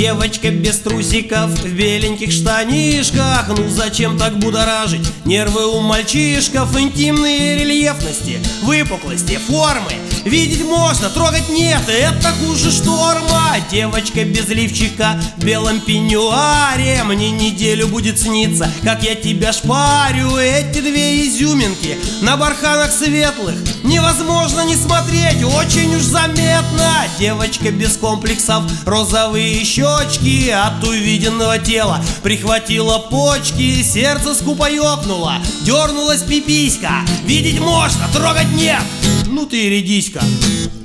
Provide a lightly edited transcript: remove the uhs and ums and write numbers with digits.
Девочка без трусиков в беленьких штанишках. Ну зачем так будоражить нервы у мальчишков? Интимные рельефности, выпуклости, формы видеть можно, трогать нет, это хуже шторма. Девочка без лифчика в белом пеньюаре. Мне неделю будет сниться, как я тебя шпарю. Эти две изюминки на барханах светлых невозможно не смотреть, очень уж заметно. Девочка без комплексов, розовые щечки, от увиденного тела прихватила почки. Сердце скупо ёкнуло, дернулась пиписька. Видеть можно, трогать нет, ну ты и редиська.